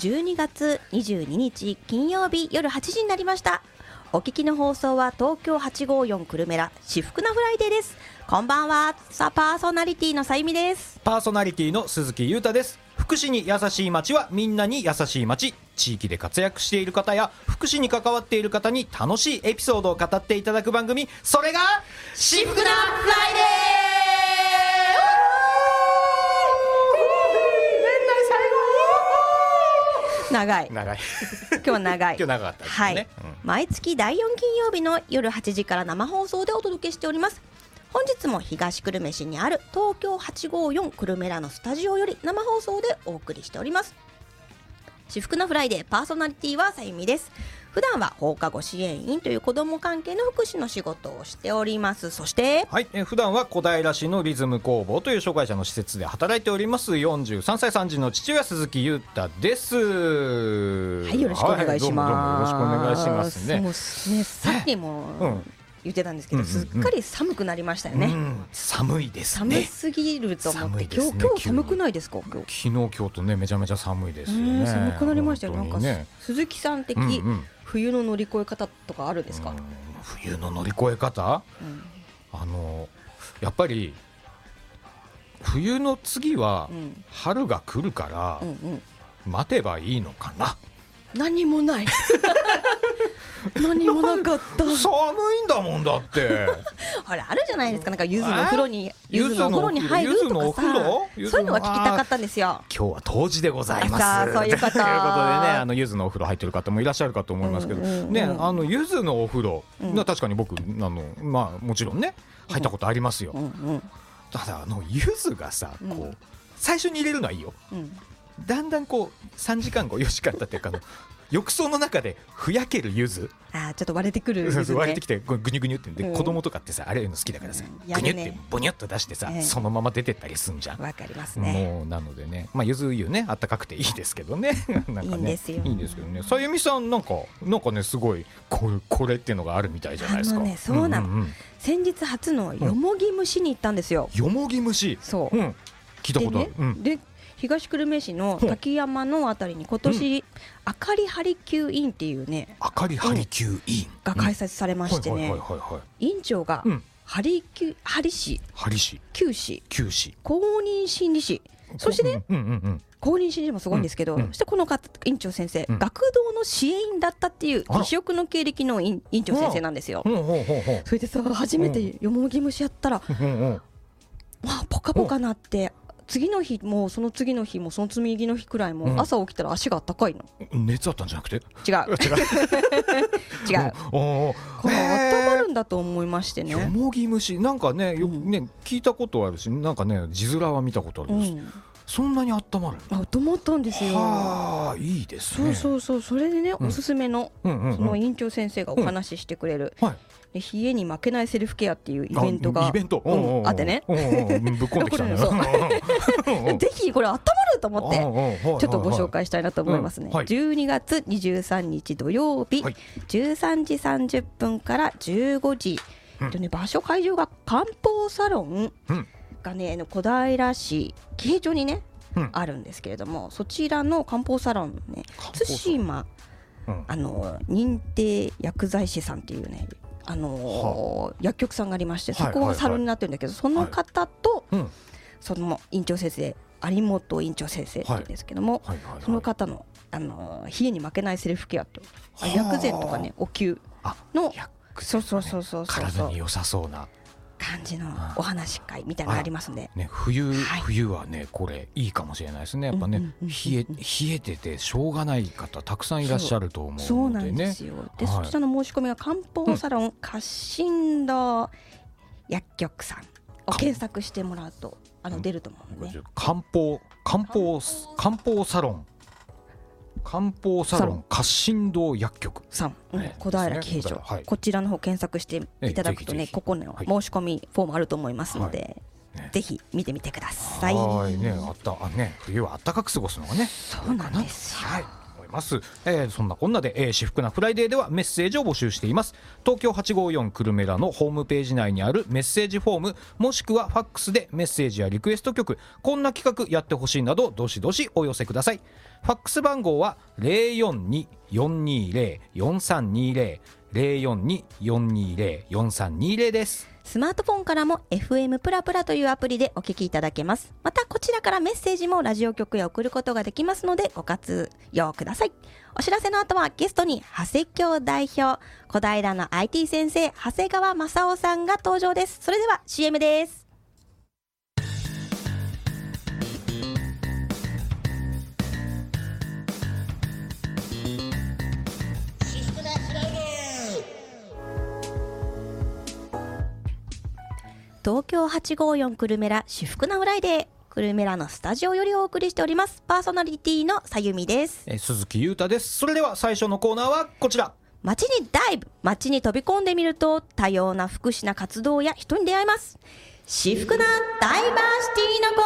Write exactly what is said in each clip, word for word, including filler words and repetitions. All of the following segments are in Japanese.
じゅうにがつにじゅうににち金曜日夜はちじになりました。お聞きの放送は東京はちごーよん久留米ら至福なフライデーです。こんばんは。さあパーソナリティのさゆみです。 パーソナリティの鈴木優太です。福祉に優しい街はみんなに優しい街。地域で活躍している方や福祉に関わっている方に楽しいエピソードを語っていただく番組、それが至福なフライデー。 長い長い今日は長い今日長かったですね、 はい、 うん、 毎月だいよん金曜日の夜はちじから生放送でお届けしております。本日も東久留米市にある東京はちごーよん久留米らのスタジオより生放送でお送りしております。至福のフライデー、パーソナリティはさゆみです。普段は放課後支援員という子ども関係の福祉の仕事をしております。そして、 はい、え普段は小平市のリズム工房という障害者の施設で働いておりますよんじゅうさんさいさん児の父親鈴木優太です。 はい、よろしくお願いします。 はい、どうもどうもよろしくお願いしますね。 もうね、さっきも、うん言ってたんですけど、 うんうんうん、 すっかり寒くなりましたよね、 うん、寒いですね。 寒すぎると思って、 寒いですね、 今日、今日寒くないですか？今日昨日今日とねめちゃめちゃ寒いですよね。 寒くなりましたよ、 ね、 なんか鈴木さん的、うんうん、冬の乗り越え方とかあるんですか？うん、 冬の乗り越え方、うん、あのやっぱり冬の次は春が来るから、うんうん、待てばいいのかな。 何もない何もなかった。 寒いんだもんだってほらあるじゃないですか、なんか柚子のお風呂に柚子のお風呂に入るとかさ、そういうのが聞きたかったんですよ。 今日は冬至でございますそういうことということでね、 あの柚子のお風呂入ってる方もいらっしゃるかと思いますけど、うんうんうん、ね、あの柚子のお風呂、うん、確かに僕あの、まあ、もちろんね入ったことありますよ、うんうんうん、ただあの柚子がさこう、うん、最初に入れるのはいいよ、うん、だんだんこうさんじかんごよじかん経ってかの浴槽の中でふやける柚子、 あちょっと割れてくる、ね、 そうそう割れてきてグニュグニュってで、うん、子供とかってさあれの好きだからさ、うん、グニュってボニュッと出してさ、えー、そのまま出てったりすんじゃん。 わかりますね。 もうなのでね、まあ柚子湯ねあったかくていいですけどねなんかねいいんですよ。 いいんですけどね。さゆみさんなんかなんかねすごいこれこれっていうのがあるみたいじゃないですか。 あのね、そうなの、うんうんうん、先日初のよもぎ蒸しに行ったんですよ、 うん、よもぎ蒸し、 そう、うん、 聞いたことある。 で、ねうん、で東久留米市の滝山のあたりに今年、うん、あかりハリキューインっていうね、 あかりハリキューインが開催されましてね、院長が、うん、ハリキュハリ市、 ハリ市、 旧市、 旧市、 公認心理士、そしてね、うんうんうん、公認心理士もすごいんですけど、うんうん、そしてこの方院長先生、うん、学童の支援員だったっていう異色の経歴の院長先生なんですよ。それでさ初めてよもぎ蒸しやったら、うんうん、まあポカポカなって、次の日もその次の日もその次の日くらいも朝起きたら足があったかいの、 うん、熱あったんじゃなくて違う違う違うこれ温まるんだと思いましてね。 よもぎ蒸しなんか ね, よ、ね、うん、聞いたことあるしなんかね字面は見たことあるんです、うん、そんなに温まるあと思ったんですよ。 はあいいですね。 そうそうそう、それでね、うん、おすすめの、うんうんうん、その院長先生がお話ししてくれる、うんはいで冷えに負けないセルフケアっていうイベントがあ, イベント、 うん、あってねぶっ込んできたねぜひこれ温まると思ってちょっとご紹介したいなと思いますね、うんはい、じゅうにがつにじゅうさんにち土曜日、はい、じゅうさんじさんじゅっぷんからじゅうごじ、うん、とね、場所会場が漢方サロンがね、うん、小平市喜平町にね、うん、あるんですけれども、そちらの漢方サロンね、対馬、うん、あの認定薬剤師さんっていうねあのー、薬局さんがありまして、そこはサロンになってるんだけど、はいはいはい、その方と、はい、その院長先生有本院長先生って言うんですけども、はいはいはいはい、その方の、あのー、冷えに負けないセルフケアと薬膳とかねお灸のそうそうそうそうそう体に良さそうな感じのお話会みたいなのがありますんで、 ね、冬、はい、冬はねこれいいかもしれないですね。やっぱね、うんうんうんうん、冷え、冷えててしょうがない方たくさんいらっしゃると思うのでね。 そうなんですよ。で、はい、そちらの申し込みは漢方サロン家臣堂薬局さんを検索してもらうとあの出ると思うので、ね、 漢方漢方漢方サロン漢方サロン家臣堂薬局さん、うんね、小平喜平町、はい、 こちらの方検索していただくとね、ここの申し込みフォームあると思いますので、はいね、ぜひ見てみてください。 はいね、あったあね、冬は暖かく過ごすのがねそうなんですよ、 はい、思います。えー、そんなこんなで、えー、至福なフライデーではメッセージを募集しています。東京はちごよん久留米らのホームページ内にあるメッセージフォーム、もしくはファックスでメッセージやリクエスト曲、こんな企画やってほしいなどどしどしお寄せください。ファックス番号は ゼロよんに よんにゼロ よんさんにゼロ ゼロよんに よんにゼロ よんさんにゼロです。 スマートフォンからも エフエム プラプラというアプリでお聞きいただけます。またこちらからメッセージもラジオ局へ送ることができますのでご活用ください。お知らせの後はゲストに長谷京代表、小平の アイティー 先生長谷川正夫さんが登場です。それでは シーエム です。東京はちごよん久留米ら至福なフライデー、久留米らのスタジオよりお送りしております。パーソナリティのさゆみです。 え鈴木優太です。それでは最初のコーナーはこちら。 街にダイブ、街に飛び込んでみると多様な福祉な活動や人に出会います。至福なダイバーシティのコ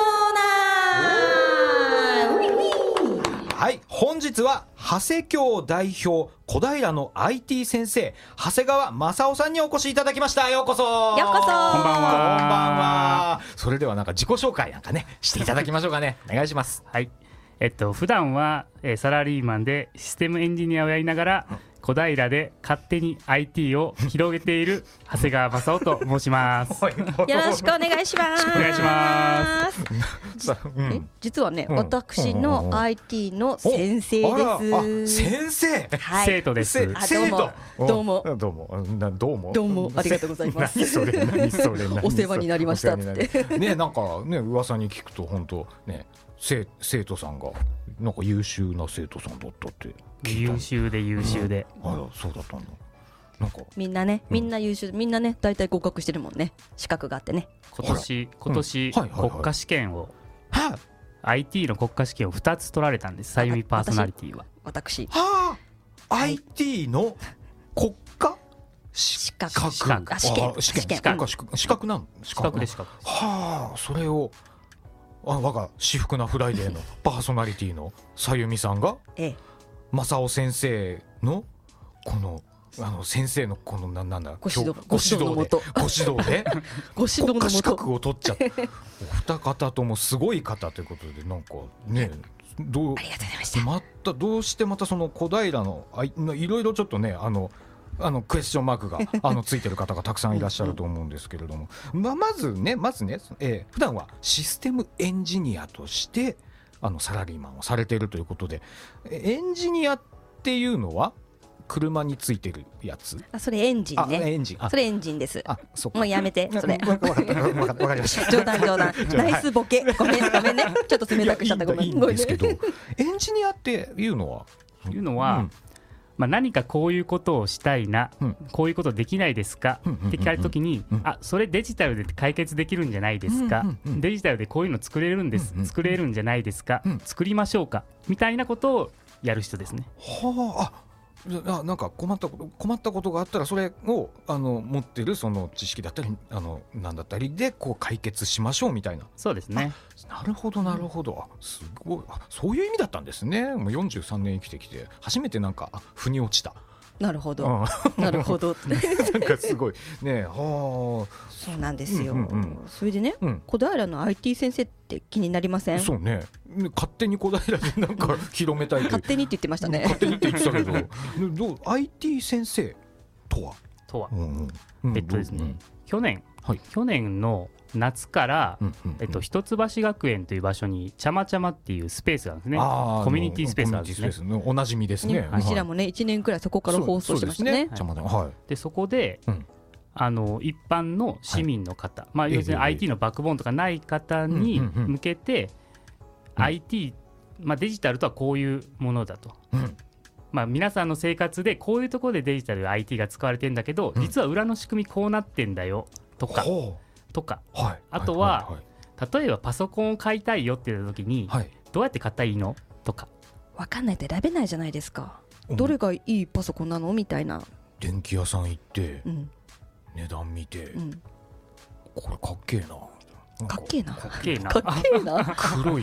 ーナー。ウィウィはい、本日は長谷京代表小平の アイティー 先生長谷川正夫さんにお越しいただきました。ようこそ。 ようこそ。こんばんは。 こんばんは。それではなんか自己紹介なんかねしていただきましょうかね。お願いします。 はい、えっと普段は、えー、サラリーマンでシステムエンジニアをやりながら、うん小平で勝手に アイティー を広げている長谷川正夫と申しますよろしくお願いします。 お願いしますうん、実はね、うん、私の アイティー の先生です。 先生、 はい、生徒です。 生徒。 どうもどうもどうもどうもありがとうございます。 何それ何それお世話になりましたってね。なんかね噂に聞くと本当ね生生徒さんがなんか優秀な生徒さんだったって優秀で優秀で、 うん、あらそうだったんだ。なんかみんなねみんな優秀、うん、みんなね大体合格してるもんね。資格があってね。 今年今年、うんはいはいはい、国家試験を、はあ、アイティー の国家試験をふたつ取られたんです。さゆみパーソナリティは私はあ アイティー の国家資格資格資格試験試験資格資格なの資格で資格はあそれをあ我が至福なフライデーのパーソナリティのさゆみさんが、ええ、正夫先生のこのあの先生のこのなんなんだご指導ご指導でご指導でご指導のもと国家資格を取っちゃってお二方ともすごい方ということでなんかねどうありがとうございました。 またどうしてまたその小平のあいいろいろちょっとねあのあのクエスチョンマークがあのついてる方がたくさんいらっしゃると思うんですけれども、まあ、まずねまずね、えー、普段はシステムエンジニアとしてあのサラリーマンをされているということで、エンジニアっていうのは車についてるやつ。 あそれエンジンね。 エンジンそれエンジンです。 あそもうやめてそれ。 わかったわかりました。 冗談冗談。ナイスボケ。ごめんごめんね。ちょっと冷たくしちゃったごめん。 いいんですけどエンジニアっていうのはいうのは、うんまあ、何かこういうことをしたいな、うん、こういうことできないですか、うん、って聞かれたときに、うん、あそれデジタルで解決できるんじゃないですか、うんうんうん、デジタルでこういうの作れるんです、うんうん、作れるんじゃないですか、うん、作りましょうかみたいなことをやる人ですね。 はああなんか困ったこと困ったことがあったらそれをあの持ってるその知識だったりあのなんだったりでこう解決しましょうみたいな。 そうですね。 なるほどなるほど、あすごいあそういう意味だったんですね。もうよんじゅうさんねん生きてきて初めてなんかあ腑に落ちた。 なるほどなるほどなんかすごいねはあそうなんですよ、 うんうんうん、 それでね、うん、小平の アイティー 先生って気になりません？ そうね勝手に小平でなんか広めたい勝手にって言ってましたね。 勝手にって言ってたけどどう アイティー 先生とはとは、うんうん、えっとですね、うん、去年、はい、去年の夏から、うんうんうんえっと、一橋学園という場所にちゃまちゃまっていうスペースがあるんですね。コミュニティスペースがあるんですね。 おなじみですね。 ねうちらもねいちねんくらいそこから放送しましたね。 そ, ねはい、でそこで、うん、あの一般の市民の方、はいまあ、要するに アイティー のバックボーンとかない方に向けて、うん、アイティー、まあ、デジタルとはこういうものだと、うんまあ、皆さんの生活でこういうところでデジタル アイティー が使われてるんだけど、うん、実は裏の仕組みこうなってんだよとか、とか、はい、あとは、はいはいはい、例えばパソコンを買いたいよって言った時に、はい、どうやって買ったらいいのとか分かんないと選べないじゃないですか、うん、どれがいいパソコンなのみたいな。 電気屋さん行って、うん、値段見て、うん、これかっけえなかっけえなかっけえなかっけえな黒いな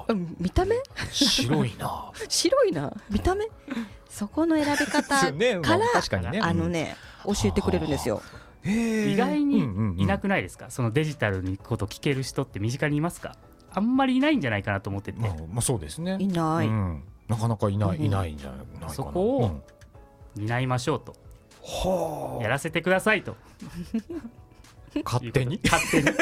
見た目白いな白いな見た目そこの選び方から、ねまあ、確かにね、あのね、うん、教えてくれるんですよ。 意外にいなくないですか、そのデジタルにこと聞ける人って身近にいますか？あんまりいないんじゃないかなと思ってて、 まあ、まあそうですね、 いない、うん、 なかなかいない、うん、いないんじゃないかな。 そこを担いましょうと、はあ、やらせてくださいと勝手に勝手に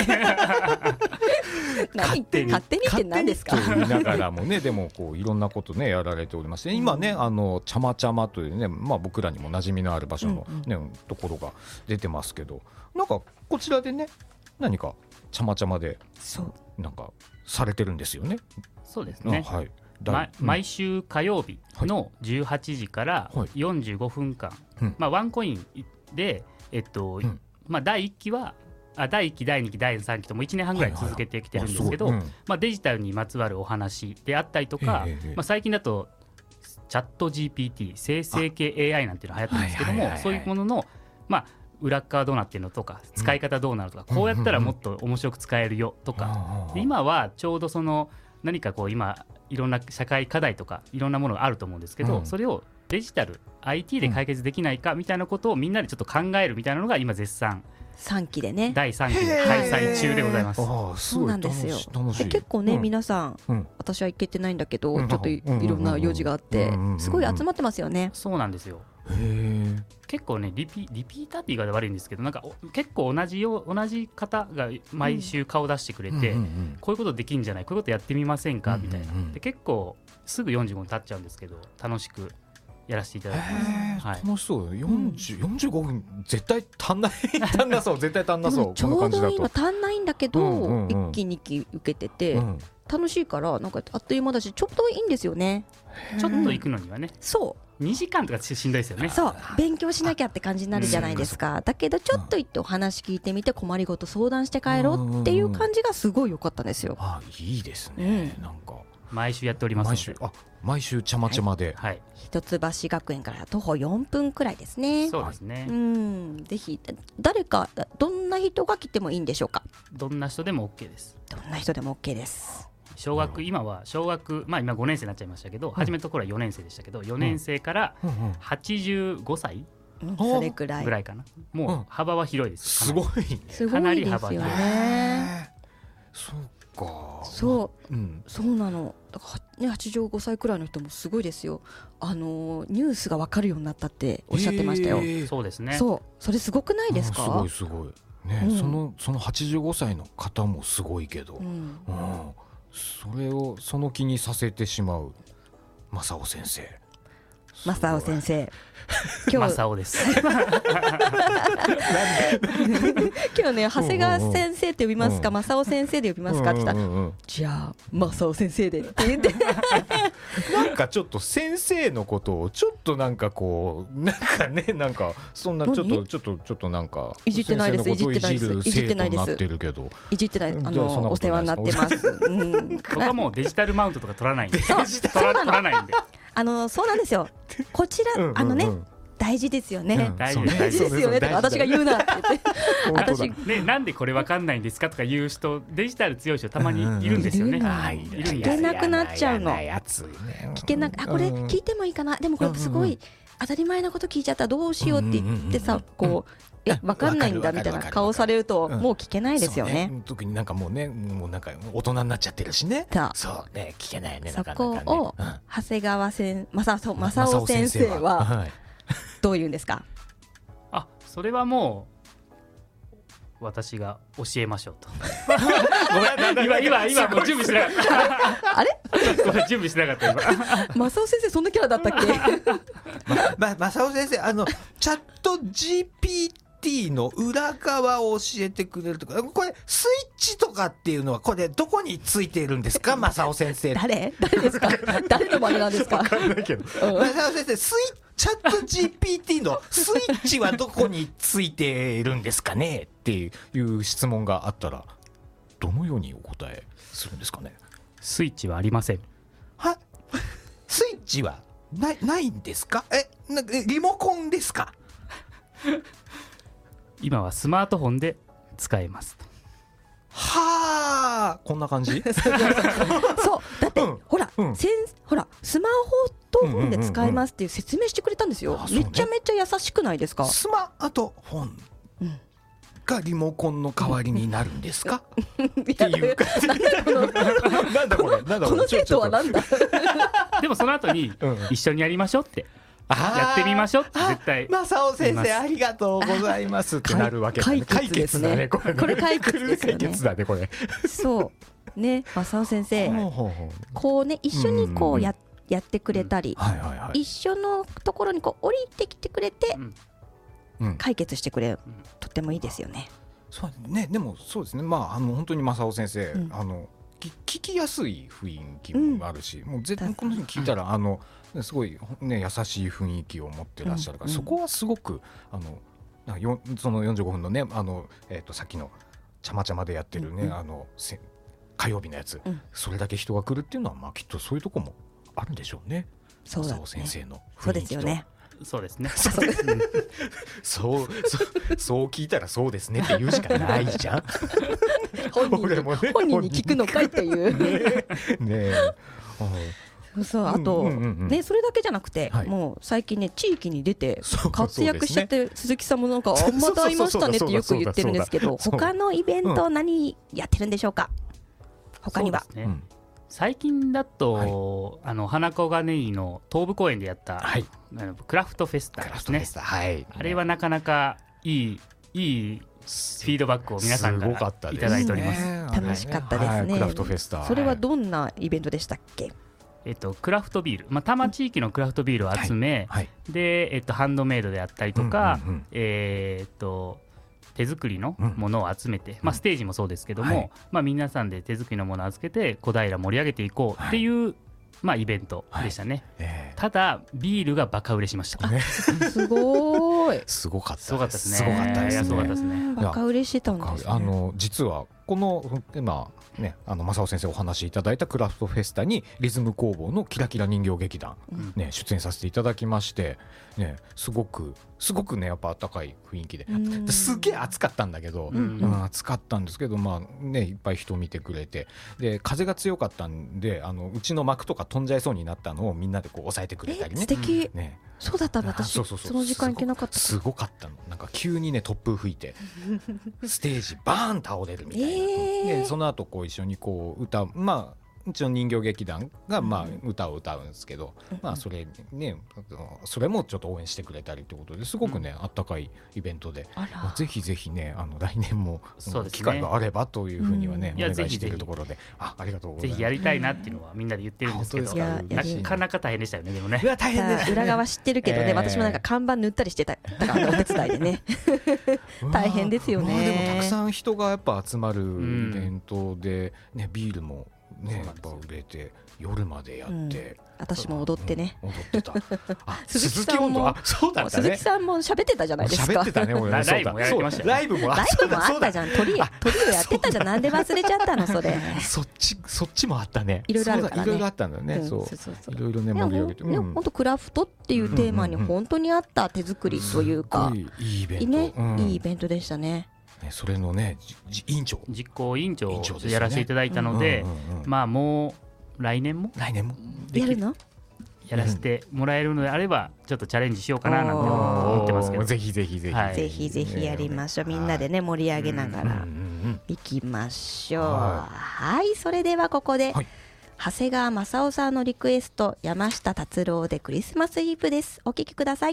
勝手に勝手にって何ですか？ と言いながらもねでもこういろんなことねやられておりまして、今ねあのちゃまちゃまというね、まあ、僕らにも馴染みのある場所の、ねうんうん、ところが出てますけど、なんかこちらでね何かちゃまちゃまでそうなんかされてるんですよね。 そうですね、 はい、 ま、毎週火曜日のじゅうはちじからよんじゅうごふんかん、はいまあ、ワンコインで、えっとうんまあ、だいいっきはあだいいっきだいにきだいさんきともいちねんはんぐらい続けてきてるんですけど、はいはいうんまあ、デジタルにまつわるお話であったりとか、まあ、最近だとチャット ジーピーティー 生成系 エーアイ なんていうのが流行ってるんですけども、はいはいはいはい、そういうものの、まあ、裏側どうなってるのとか使い方どうなるとか、うん、こうやったらもっと面白く使えるよとか、で今はちょうどその何かこう今いろんな社会課題とかいろんなものがあると思うんですけど、うん、それをデジタル アイティー で解決できないかみたいなことをみんなでちょっと考えるみたいなのが今絶賛さんきでねだいさんきで開催中でございます。 あそうなんですよ。 で結構ね、 うん、 皆さん、うん、私は行けてないんだけど、うん、ちょっといろんな用事があってすごい集まってますよね。 そうなんですよ。 へ結構ねリピ、リピーターって言い方悪いんですけど、なんか結構同じよ同じ方が毎週顔出してくれて、うん、こういうことできんじゃない、こういうことやってみませんか、うん、みたいなで結構すぐよんじゅうごふん経っちゃうんですけど楽しくやらせていただきます。 はい、楽しそう。よんじゅう、よんじゅうごふん絶対足んない足んなそう絶対足んなそう。 ちょうど今足んないんだけど、うんうんうん、いっきにき受けてて、うん、楽しいからなんかあっという間だしちょっといいんですよね。 ちょっと行くのにはね、 そうにじかんとかしんどいですよね。 そう勉強しなきゃって感じになるじゃないですか。だけどちょっと行ってお話聞いてみて困りごと相談して帰ろうっていう感じがすごい良かったんですよ。 あいいですね、うん、なんか毎週やっておりますので、 毎週あ毎週ちゃまちゃまで、 はいはい、 一橋学園から徒歩よんぷんくらいですね。 そうですね。 うんぜひ誰かどんな人が来てもいいんでしょうか？ どんな人でも OK です。 どんな人でも OK です。 小学、今は小学、まあ今ごねん生になっちゃいましたけど、うん、初めのところはよねん生でしたけど、よねん生からはちじゅうごさい、 うんうん、それくらいぐらいかな。もう幅は広いです。 すごいね。 かなり幅広いね。 そうか。 そう、うん、そうなの。だからねはちじゅうごさいくらいの人もすごいですよ。あのニュースが分かるようになったっておっしゃってましたよ。 えー、そうですね。 そうそれすごくないですか？ すごいすごいね、うん、そのそのはちじゅうごさいの方もすごいけど、うんうん、それをその気にさせてしまう正雄先生。 正雄先生今日正雄です今日ね長谷川先生って呼びますか、うん、正雄先生で呼びますかって言ったら、うんうんうん、じゃあ正雄先生でって言ってなんかちょっと先生のことをちょっとなんかこうなんかねなんかそんなちょっとちょっとちょっとなんかいじってないですいじってないですいじってないですいじってないあのお世話になってます、うん、 僕はもうデジタルマウントとか取らないんで取らないんであのそうなんですよこちら、うんうんうん、あのね大事ですよね、うん、 大事ですよねとか私が言うなって言って私、 ね、なんでこれ分かんないんですかとか言う人デジタル強い人たまにいるんですよね。 聞けなくなっちゃうの聞けなくあこれ聞いてもいいかなでもこれすごい当たり前なこと聞いちゃったらどうしようって言ってさこうえ分かんないんだみたいな顔されるともう聞けないですよね。 うん、特になんかもうねもうなんか大人になっちゃってるしね。そうね聞けないよね。 そこを長谷川先正雄先生はどういうんですか？ あそれはもう私が教えましょうとごめん今今今もう準備しなかったあれごめん準備しなかった今正雄先生そんなキャラだったっけまま正雄先生あのチャット ジーピーティー の裏側を教えてくれるとかこれスイッチとかっていうのはこれどこについているんですか正雄先生誰誰ですか誰の真似なんですか分かんないけど、うん、正雄先生スイッチチャット ジーピーティー のスイッチはどこについているんですかねっていう質問があったらどのようにお答えするんですかね？ スイッチはありません。 はスイッチはな い, ないんですか？えなリモコンですか？ 今はスマートフォンで使えます。 はかこんな感じそうだって、うん、ほら、うん、せんほらスマホと本で使えますっていう説明してくれたんですよ、うんうんうん、めちゃめちゃ優しくないですか。 スマートフォンがリモコンの代わりになるんですか、うん、っていうかなんだこれなんだこの生徒はなんだでもその後に一緒にやりましょうってやってみましょうって絶対正雄先生ありがとうございますってなるわけだね。 解決だねこれね。これ解決ですよね。 解決だねこれ。 そうね正雄先生こうね一緒にこうややってくれたり、一緒のところにこう降りてきてくれて解決してくれる、とってもいいですよね。 そうね。でもそうですね。まああの本当に正雄先生、あの聞きやすい雰囲気もあるし、もう絶対この人聞いたらあのすごいね優しい雰囲気を持ってらっしゃるから、そこはすごくあのよそのよんじゅうごふんのねあのえっとさっきのちゃまちゃまでやってるねあの火曜日のやつ、それだけ人が来るっていうのはまあきっとそういうとこもあるんでしょうね。 そうだね。 先生のそうですよね。 そうですね。 そうですね。そうそうそう聞いたらそうですねって言うしかないじゃん。 本人に、ね、本人に聞くのかいっていうねえ。 そうそうあと、うんうんうん、ねそれだけじゃなくて、はい、もう最近ね地域に出て活躍しちゃって、ね、鈴木さんもなんかあんまた会いましたねってよく言ってるんですけど、他のイベント何やってるんでしょうか。他には。 そうですね。最近だと、はい、あの花子金井の東武公園でやった、はい、あのクラフトフェスタですね。はい、あれはなかなかいいいいフィードバックを皆さんからいただいております。 楽しかったですね、はい、 クラフトフェスタ。 それはどんなイベントでしたっけ。 えっと、クラフトビール、まあ、多摩地域のクラフトビールを集め、はいはい、でえっと、ハンドメイドであったりとか、うんうんうん、えー、っと手作りのものを集めて、うんまあ、ステージもそうですけども、はいまあ、皆さんで手作りのものを預けて小平盛り上げていこうっていう、はいまあ、イベントでしたね、はいえー、ただビールがバカ売れしました、ね、 すごいすごかったすごかったですねすごかったですね、 すごかったですね。 バカ売れしてたんですね。 あの実はこの今ね、あの正雄先生お話しいただいたクラフトフェスタにリズム工房のキラキラ人形劇団、うんね、出演させていただきまして、ね、すごくすごくねやっぱ温かい雰囲気で、すげえ暑かったんだけど、うんうん、暑かったんですけど、まあね、いっぱい人見てくれて、で風が強かったんであのうちの幕とか飛んじゃいそうになったのをみんなでこう抑えてくれたりね。 素敵、 ね、 そうだったんだ。私 そ, うそうそうその時間行けなかった。 すごかったの。なんか急にね突風吹いてステージバーン倒れるみたいな、えー、でその後こう一緒にこう歌う、まあうちの人形劇団がまあ歌を歌うんですけど、うん、まあそれねそれもちょっと応援してくれたりということですごくね、うん、あったかいイベントで、ぜひぜひねあの来年も機会があればというふうにはね、うん、お願いしているところで、あ、ありがとうございます。 ぜひやりたいなっていうのはみんなで言ってるんですけど、なかなか大変でしたよね。でもね、 うわ大変で裏側知ってるけどね、えー、私もなんか看板塗ったりしてたからお手伝いでね大変ですよね。 まあ、でもたくさん人がやっぱ集まるイベントで、ね、ビールもね、やっぱ売れて夜までやって、うん、 私も踊ってね、 うん、踊ってた。あ鈴木さんも、そうだったね、鈴木さんも喋ってたじゃないですか。 喋ってたね、俺ライブもやってましたよ。 ライブもあったじゃん。鳥鳥をやってたじゃん。なんで忘れちゃったのそれ。 そっちそっちもあったね。 いろいろあるからね。 いろいろあったんだよね。そういろいろね盛り上げて。 ね、本当クラフトっていうテーマに本当にあった手作りというか、 いいイベント、 ね、いいイベントでしたね。 ね、それのね委員長実行委員長をやらせていただいたので、まあもう来年も来年もやるのやらせてもらえるのであればちょっとチャレンジしようかななんて思ってますけど、 ぜひぜひぜひ、 はい、ぜひぜひやりましょう。みんなでね盛り上げながらいきましょう。はい、はい、それではここで、はい、長谷川正夫さんのリクエスト山下達郎でクリスマスイブです。お聴きください。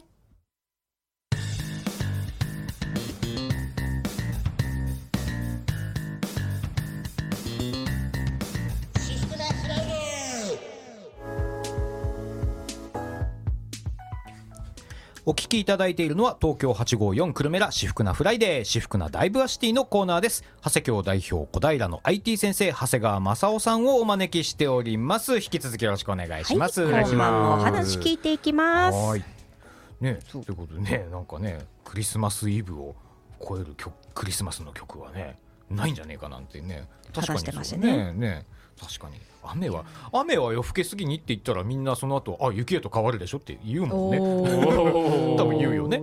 お聞きいただいているのは東京はちごーよん久留米ら至福なフライデー至福なダイバーシティのコーナーです。長谷京代表小平の アイティー 先生長谷川正夫さんをお招きしております。引き続きよろしくお願いします。 はい、後半もお話聞いていきます。 はいね、ということでね、なんかねクリスマスイブを超える曲クリスマスの曲はねないんじゃねえかなんてね、確かにそうですね。ね、確かに雨は雨は夜更けすぎにって言ったらみんなその後あ雪へと変わるでしょって言うもんね多分言うよね。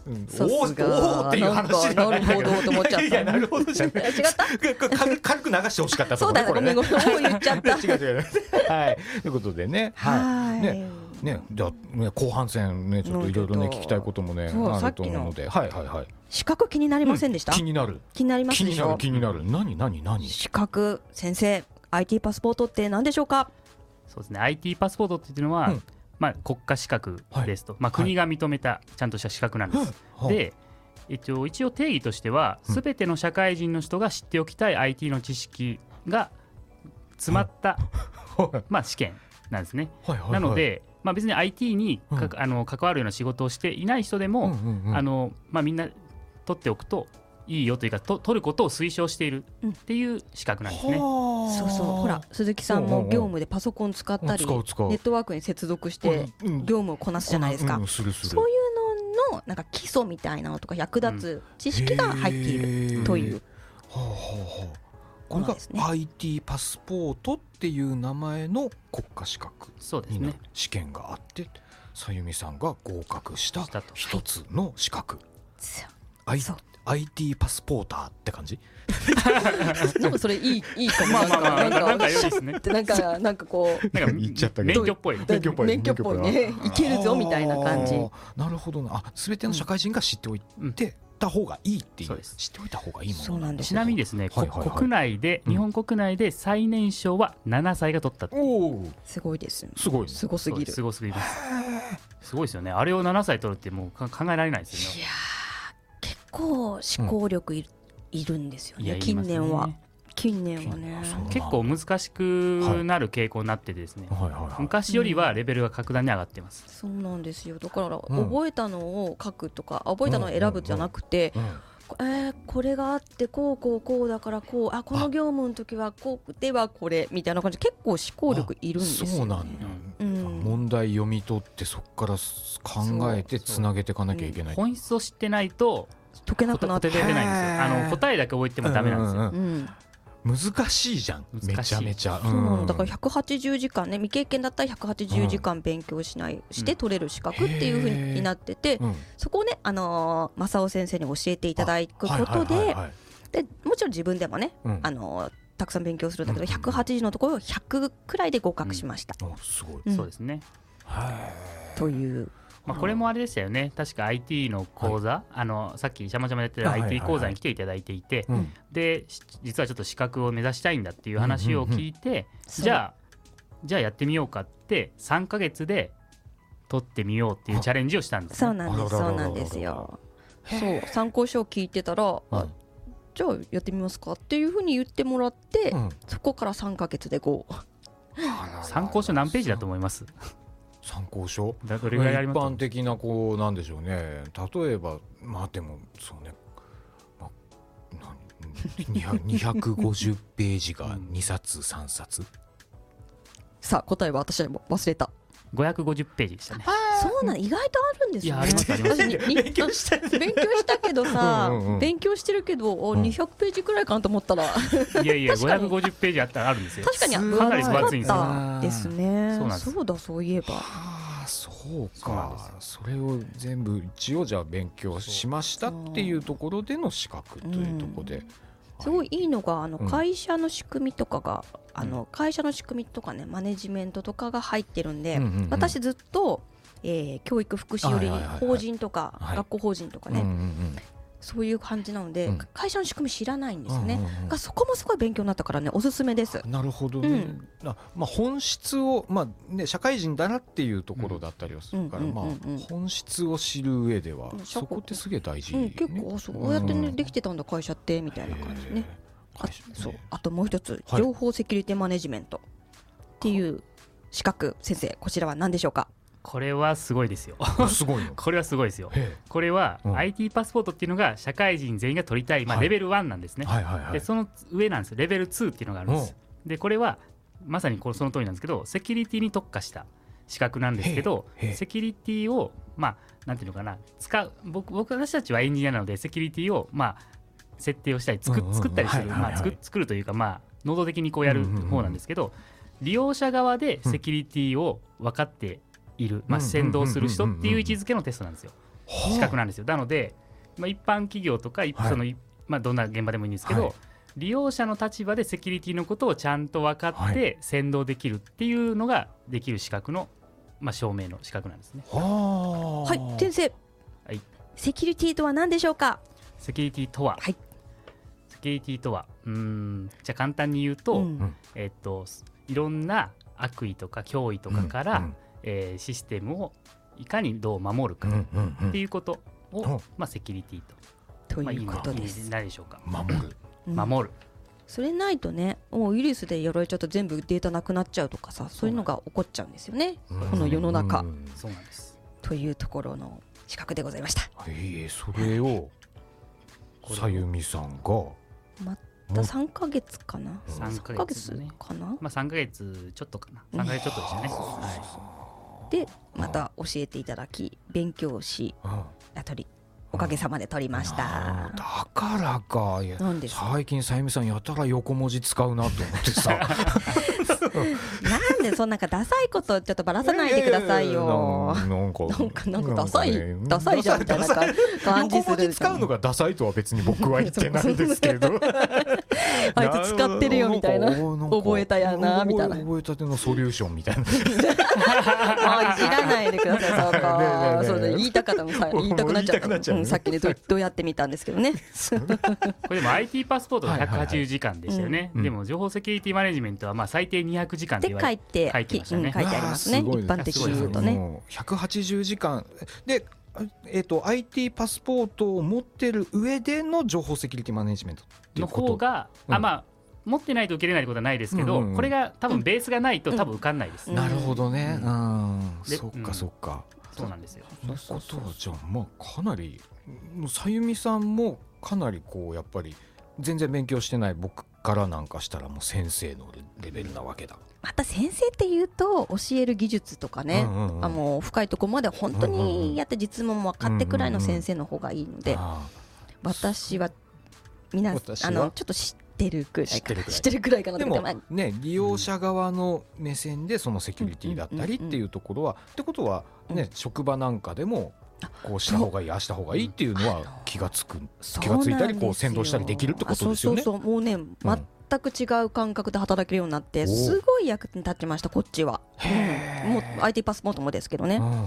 おーっていう話じゃないんだけど、 なるほどと思っちゃった。 いやなるほどじゃない。 違った軽軽く流してほしかったとこそうだね、ごめんごめん、もう言っちゃった。 違う違う。はい。ということでね。 はい。 ねね、じゃあね後半戦ねちょっといろいろね聞きたいこともねあると思うので、はいはいはい。 資格気になりませんでした？ 気になる。 気になりますでしょ？ 気になる気になる。何何何？ 資格先生、アイティー パスポートって何でしょうか？ そうですね。アイティー パスポートっていうのは、まあ国家資格ですと、まあ国が認めたちゃんとした資格なんです。で。一応、一応定義としては、すべての社会人の人が知っておきたい アイティー の知識が詰まった、まあ、試験なんですね。なので、まあ、別に アイティー にか、うん、あの関わるような仕事をしていない人でも、うんうんうん、あのまあ、みんな取っておくといいよというかと取ることを推奨しているっていう資格なんですね。 うん、そうそう、ほら鈴木さんも業務でパソコン使ったり、ネットワークに接続して業務をこなすじゃないですか。うんうん、そういうののなんか基礎みたいなのとか役立つ知識が入っているという、 はあはあ、これが アイティー パスポートっていう名前の国家資格になる試験があって、さゆみさんが合格した一つの資格、はい、アイティー パスポーターって感じ。 なんかそれいいいいかも。 まあまあまあなんか良いですね。 なんかなんかこうなんか言っちゃったけど免許っぽい免許っぽい免許っぽいね。いけるぞみたいな感じ。 なるほどな。あ、全ての社会人が知っておいてた方がいいっていう。知っておいた方がいいもの。 そうなんです。 ちなみにですね、国内で日本国内で最年少はななさいが取った。 おすごいです。 すごいすごすぎる。 すごすぎます。すごいですよね。あれをななさい取るってもう考えられないですよね。 いや結構思考力いる。いるんですよね、近年は。近年はね結構難しくなる傾向になっててですね、はいはいはいはい、昔よりはレベルが格段に上がってます、 うん、そうなんですよ。だから覚えたのを書くとか、うん、覚えたのを選ぶじゃなくて、うんうんうんえー、これがあってこうこうこうだからこうあこの業務の時はこうではこれみたいな感じで結構思考力いるんですよ、ね、 そうなんだ、うん、問題読み取ってそこから考えてつなげていかなきゃいけない。 本質を知ってないと解けなくなって答えないんですよ。あの答えだけ覚えてもダメなんですよ、うんうんうん、難しいじゃん。めちゃめちゃ、 うん、そうだからひゃくはちじゅうじかんね、未経験だったらひゃくはちじゅうじかん勉強しない、うん、して取れる資格っていう風になってて、うん、そこをね、あのー、正雄先生に教えていただくことで、はいはいはいはい、でもちろん自分でもね、うん、あのー、たくさん勉強するんだけど、うん、ひゃくはちじゅうのところをひゃくくらいで合格しました、 うん、すごい、 うん、そうですね。 というまあ、これもあれでしたよね、確か アイティー の講座、はい、あのさっきしゃまちゃまやってた アイティー 講座に来ていただいていて、はいはいはい、で実はちょっと資格を目指したいんだっていう話を聞いて、うんうんうん、じゃあじゃあやってみようかってさんかげつで取ってみようっていうチャレンジをしたんです、ね、 そうなんですそうなんですよ。そう参考書を聞いてたら、うん、あじゃあやってみますかっていうふうに言ってもらって、うん、そこからさんかげつでゴー。 参考書何ページだと思います？ 参考書どれぐらいありますか？ 一般的なこうなんでしょうね。例えばまあでもそうね、まあ、にひゃくごじゅうページがにさつさんさつ。 さあ答えは私は忘れた。 ごひゃくごじゅうページでしたね。 そうなん意外とあるんですよね。 いやありますあります。 勉強した勉強したけどさうんうん、うん、勉強してるけど、うん、にひゃくページくらいかなと思ったらいやいやごひゃくごじゅうページあったらあるんですよ。 確かにかなり分厚いんですよ。 ですね。 そうなんです。 そうだそういえば。 あそうか。それを全部一応じゃあ勉強しましたっていうところでの資格というところで、うん、 すごいいいのがあの会社の仕組みとかが、うん、あの会社の仕組みとかねマネジメントとかが入ってるんで、うんうんうん、私ずっと、えー、教育福祉より法人とか、はいはいはい、学校法人とかね、はいうんうんうん、そういう感じなので、うん、会社の仕組み知らないんですよね、うんうんうん、そこもすごい勉強になったからねおすすめです。 なるほどね、うんあまあ、本質を、まあね、社会人だなっていうところだったりはするから、うんまあ、本質を知る上では、うん、そこってすげえ大事、ねうん、 結構そうやってね、うん、できてたんだ会社ってみたいな感じね。あ, そうあともう一つ、はい、情報セキュリティマネジメントっていう資格、先生こちらは何でしょうか？ これはすごいですよすごいのこれはすごいですよ。これは、うん、アイティー パスポートっていうのが社会人全員が取りたい、まあ、レベルワンなんですね、はいはいはいはい、でその上なんですよレベルツーっていうのがあるんです。でこれはまさにこのその通りなんですけどセキュリティに特化した資格なんですけどセキュリティをまあなんていうのかな使う 僕, 僕私たちはエンジニアなのでセキュリティをまあ設定をしたり 作, うんうん、作ったりする、まあ、作, 作るというか、まあ、能動的にこうやる方なんですけど、うんうんうん、利用者側でセキュリティを分かっている、うんまあ、先導する人っていう位置づけのテストなんですよ。 資格なんですよ。なので、まあ、一般企業とか、はい、そのまあ、どんな現場でもいいんですけど、はい、利用者の立場でセキュリティのことをちゃんと分かって先導できるっていうのができる資格の、まあ、証明の資格なんですね。 はい、先生、はい、セキュリティとは何でしょうか？ セキュリティとは、はい、セキュリティとはうーんじゃあ簡単に言うと、うん、えー、っといろんな悪意とか脅威とかから、うんうん、えー、システムをいかにどう守るかっていうことを、うんうんうん、まあ、セキュリティとということです。 何でしょうか？ 守る、 うん、 守る。 それないとね、もうウイルスでやられちゃうと全部データなくなっちゃうとかさ、そういうのが起こっちゃうんですよね、この世の中。 うん、そうなんです。 というところの資格でございました。 えー、それをさゆみさんがまたさんかげつかな、 さんかげつかな、 まあ、さんかげつちょっとかな、さんかげつちょっとでしたね、はい、でまた教えていただき勉強し、あとりおかげさまで取りました。 だからか、いや最近さゆみさんやたら横文字使うなと思ってさなんでそんなんかダサいことちょっとばらさないでくださいよ。なんかなんかなんかダサいダサいじゃんみたいな感じする。 横文字使うのがダサいとは別に僕は言ってないですけどあいつ使ってるよみたいな、覚えたやなみたいな、 覚えたてのソリューションみたいなもういじらないでください。そうか、そうだ、言いたかったのさ、言いたくなっちゃった、うん、さっきね ど, どうやってみたんですけどねこれでも アイティー パスポートがひゃくはちじゅうじかんでしたよね、はいはいはい、でも情報セキュリティマネジメントはまあ最低にひゃくじかんって書いて書いてましたね、うん、 書いてありますね、一般的に言うとね。 ひゃくはちじゅうじかんで、えー、と アイティー パスポートを持ってる上での情報セキュリティマネジメントっていうことの方が、うん、あまあ持ってないと受けれないことはないですけど、うんうんうん、これが多分ベースがないと多分受かんないです、 うん、なるほどね、うん、そっかそっか、 うん、そうなんですよ。 そういうことはじゃあまあかなりさゆみさんもかなりこうやっぱり全然勉強してない僕からなんかしたらもう先生のレベルなわけだ。 また先生っていうと教える技術とかね、うんうんうん、あの深いところまで本当にやって実務も分かってくらいの先生の方がいいので、うんうんうん、私は皆あのちょっと知ってるくらいかな、知ってるくらいかな。 でもね、利用者側の目線でそのセキュリティだったりっていうところは、うんうんうんうん、ってことはね、うん、職場なんかでもこうした方がいい、ああした方がいいっていうのは気がつく、気がついたりこう先導したりできるってことですよね。 そうそうそう、もうね、うん、全く違う感覚で働けるようになってすごい役に立ちました、こっちは。うん、もう アイティー パスポートもですけどね、うんうんうん、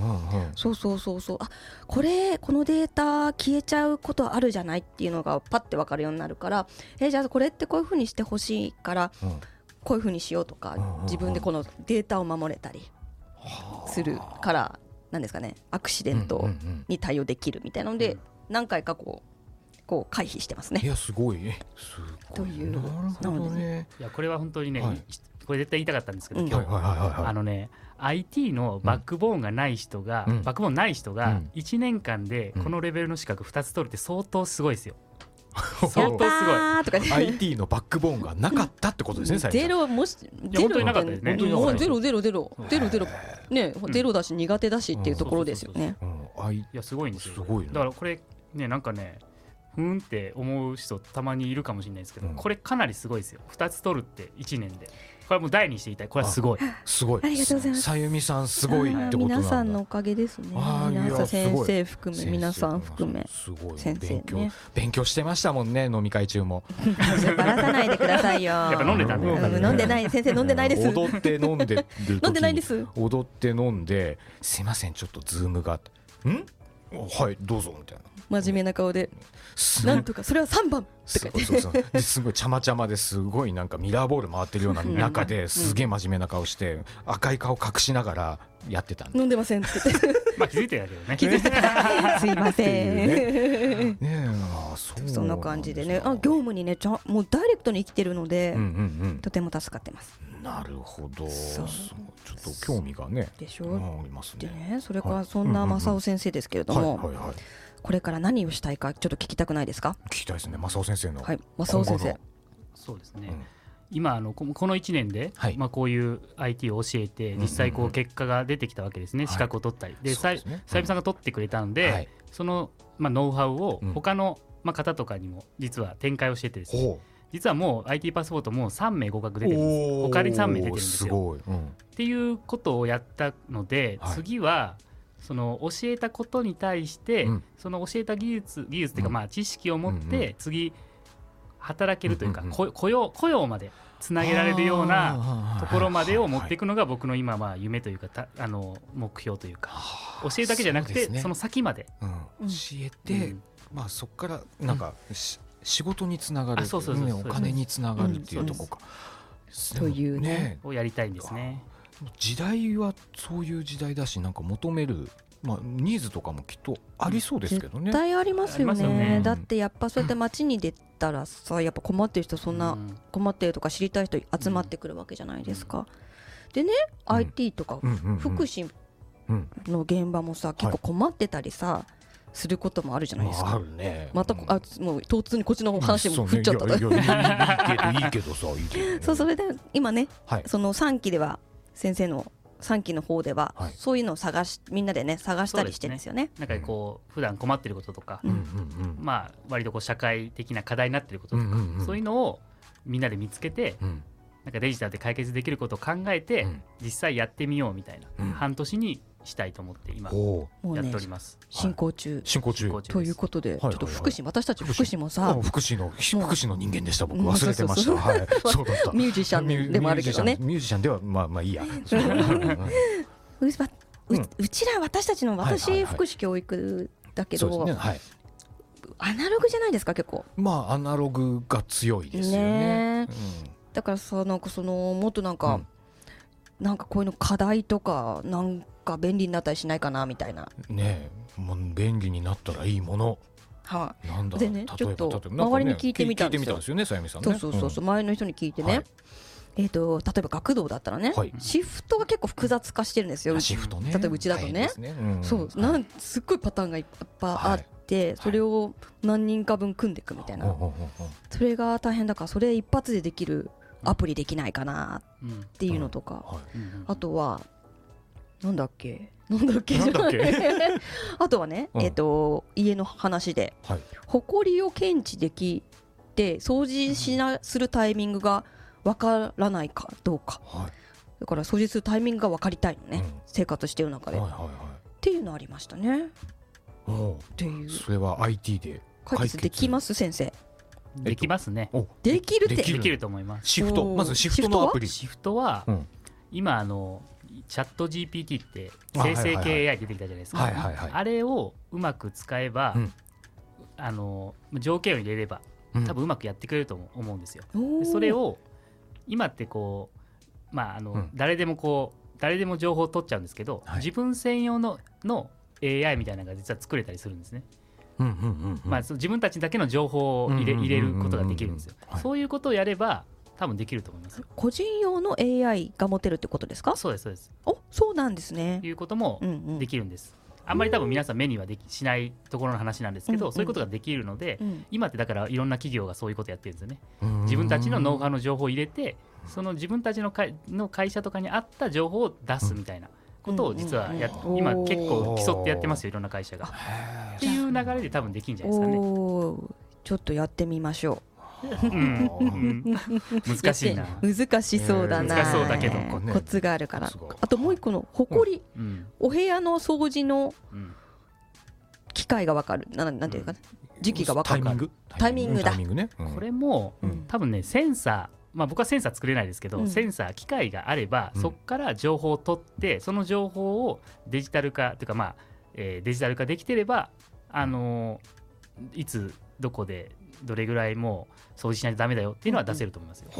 そうそうそうそう、あこれこのデータ消えちゃうことあるじゃないっていうのがパッて分かるようになるから、えじゃあこれってこういう風にしてほしいから、うん、こういう風にしようとか、うんうんうん、自分でこのデータを守れたりするから、なんですかね、アクシデントに対応できるみたいなので、うんうんうん、何回かこうこう回避してますね。 いやすごいね、すごい、 という、 なるほどね。 いやこれは本当にね、はい、これ絶対言いたかったんですけど、 うん、 今日、はいはいはいはい、あのね アイティー のバックボーンがない人が、うん、バックボーンない人がいちねんかんでこのレベルの資格ふたつ取るって相当すごいですよ。相当すごい。 アイティー のバックボーンがなかったってことですね。 ゼロもしゼロなかったですね。 ゼロゼロゼロゼロゼロゼロね、ゼロだし苦手だしっていうところですよね。 いやすごいんですよ。すごいね。だからこれね、なんかねふーんって思う人たまにいるかもしれないですけど、うん、これかなりすごいですよ。ふたつ取るっていちねんで、これはもう大にしていたい。これはすごい、 すごい。 ありがとうございます。 さゆみさんすごいってことなんだ。 皆さんのおかげですね。皆さん先生含め皆さん含めすごい先生ね、 勉強勉強してましたもんね、飲み会中も。 ばらさないでくださいよ。 やっぱ飲んでたんで、 うん、飲んでない、先生飲んでないです。 踊って飲んでる飲んでないです。 踊って飲んで、すいませんちょっとズームが、んはいどうぞみたいな真面目な顔で、なんとかそれはさんばんって書いて、 そうそうそうすごいちゃまちゃまですごいなんかミラーボール回ってるような中ですげえ真面目な顔して赤い顔隠しながらやってたんで、 飲んでませんって言ってまあ気づいてたけどね、 気づいてたすいませんねえ、あそうそんな感じでね、あ業務にねちゃもうダイレクトに生きてるので、うんうんうん、とても助かってます。 なるほど、ちょっと興味がねでしょ、 ありますね。 でね、それからそんな正雄先生ですけれども、はいはいはいはい、これから何をしたいかちょっと聞きたくないですか？ 聞きたいですね、正雄先生の。 はい、正雄先生。 そうですね、うん、今あのこのいちねんで、はい、まあ、こういう アイティー を教えて実際こう結果が出てきたわけですね、うんうんうん、資格を取ったりで、さゆみさんが取ってくれたので、はい、その、まあ、ノウハウを他の、まあ、方とかにも実は展開をしててですね、うん、実はもう アイティー パスポートもさんめい合格出てるんです。他にさんめい出てるんですよ。すごい、うん、っていうことをやったので、はい、次はその教えたことに対して、 うん、 その教えた技術技術っていうか、まあ知識を持って次働けるというか、うんうんうん、雇用雇用までつなげられるようなところまでを持っていくのが僕の今まあ夢というかたあの目標というか、教えるだけじゃなくて そ,、ね、その先まで、 うん、教えて、うん、まあ、そこからなんか、うん、仕事につながる、ね、お金につながるっていうところか、 うん、というねをやりたいんですね。 時代はそういう時代だし、なんか求める、まあ、ニーズとかもきっとありそうですけどね。 絶対ありますよ ね, よねだってやっぱそうやって街に出たらさ、やっぱ困ってる人、そんな困ってるとか知りたい人集まってくるわけじゃないですか、うん、でね、うん、アイティー とか福祉の現場もさ、結構困ってたりさ、することもあるじゃないですか、まああるね、また、うん、あもう唐突にこっちの話も振っちゃった、 うん、いやいいけどさ、いいけど、ね、 そう、それで今ね、はい、そのさんきでは先生のさんきの方では、はい、そういうのを探しみんなでね探したりしてるんですよね。 なんかこう普段困ってることとか、うん、まあ割とこう社会的な課題になってることとか、うんうんうん、そういうのをみんなで見つけて、うん、なんかデジタルで解決できることを考えて、うん、実際やってみようみたいな、うん、半年にしたいと思って今やっております、 ね、進行中、 はい、進行中ということで、はいはいはい、ちょっと福祉、私たち福祉もさ、 福祉の福祉の人間でした。僕忘れてました。はい、そうだった。 ミュージシャンでもあるけどね。 ミュージシャンではまあまあいいや。 う, う, うちら私たちの私、はいはいはい、福祉教育だけど、ね、はい、アナログじゃないですか結構。 まあアナログが強いですよね。ね、うん、 だからさ、なんかそのもっとなんか、うん、なんかこういうの課題とかなんか便利になったりしないかなみたいな。 ねえ、もう便利になったらいいもの。 はい、 なんだでね、ちょっと周りに聞いてみたんですよ。 聞いてみたんですよね、さゆみさんね。 そうそうそうそう、うん、周りの人に聞いてね。はい、えー、と例えば学童だったらね、はい、シフトが結構複雑化してるんですよ。 シフトね、 例えばうちだとね、ね、うん、そう、なん、すっごいパターンがいっぱいあって、はい、それを何人か分組んでいくみたいな、はい、それが大変だから、それ一発でできるアプリできないかなっていうのとか、うんはい、あとはなんだっけなんだっけあとはね、うん、えー、と家の話で、はい、埃を検知できて掃除しな、うん、するタイミングがわからないかどうか、はい、だから掃除するタイミングが分かりたいのね、うん、生活している中で、はいはいはい、っていうのありましたね。 っていう、それは アイティー で解決できます？先生できますね。 できるってできる、できると思います。 シフト、まずシフトのアプリ。 シフトは、うん、今あのチャット ジーピーティー って生成系 エーアイ 出てきたじゃないですか、はいはいはい、あれをうまく使えば、うん、あの条件を入れれば多分うまくやってくれると思うんですよ、うん、でそれを今ってこう、まああのうん、誰でもこう誰でも情報を取っちゃうんですけど、はい、自分専用 の, の エーアイ みたいなのが実は作れたりするんですね。うんうんうんうん、まあ、自分たちだけの情報を入 れ, 入れることができるんですよ、はい、そういうことをやれば多分できると思いますよ。 個人用の エーアイ が持てるってことですか？ そうですそうです。 お、そうなんですね。 いうこともできるんです、うんうん、あんまり多分皆さん目にはできしないところの話なんですけど、うんうん、そういうことができるので、うん、今ってだからいろんな企業がそういうことやってるんですよね。自分たちのノウハウの情報を入れて、その自分たち の, 会の会社とかに合った情報を出すみたいなことを実はや、うんうん、今結構競ってやってますよ、いろんな会社が。っていう流れで多分できるんじゃないですかね。 お、ちょっとやってみましょう。 うん、難しいな。 難しそうだな。 難しそうだけどコツがあるから。あともう一個のほこり、うん、お部屋の掃除の機会が分かる、な、なんていうか、時期が分かる、タイミングタイミングだ、タイミングね、うん、これも、うん、多分ねセンサー、まあ、僕はセンサー作れないですけど、うん、センサー機械があれば、うん、そこから情報を取ってその情報をデジタル化というか、まあえー、デジタル化できてれば、あのー、いつどこでどれぐらいもう掃除しないとダメだよっていうのは出せると思いますよ、うん、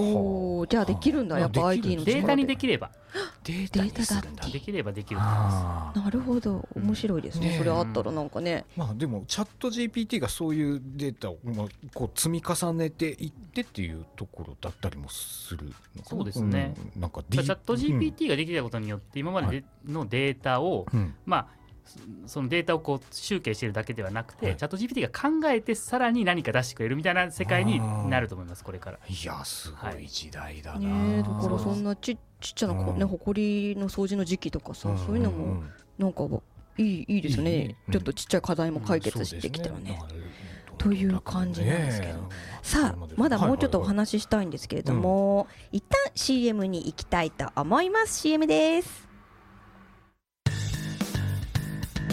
お、じゃあできるんだ、やっぱ アイティー のデータにできればデータにするんだ、 できればできると思います。 なるほど、面白いですね、うん、それあったらなんかね、 まあ、でもチャット ジーピーティー がそういうデータをこう積み重ねていってっていうところだったりもする。 そうですね、うん、なんか、D、チャット ジーピーティー ができたことによって今までのデータを、はい、まあそのデータをこう集計しているだけではなくて、はい、チャット ジーピーティー が考えてさらに何か出してくれるみたいな世界になると思います、これから。 いや、すごい時代だな、 はいね、だからそんな ち, ちっちゃな、ね、ほこりの掃除の時期とかさ、うん、そういうのもなんかい い, いいですよね、いい、ちょっとちっちゃい課題も解決してきたらね、うんうん、という感じなんですけど、ね、さあまだもうちょっとお話ししたいんですけれども、はいはいはい、一旦 シーエム に行きたいと思います。 シーエム です。